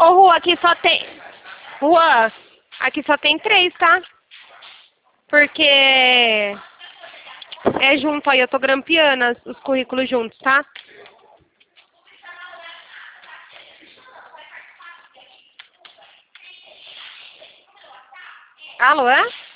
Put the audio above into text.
Ô, Rua, aqui só tem... Rua, aqui só tem 3, tá? Porque é junto aí, eu tô grampeando os currículos juntos, tá? Alô, é?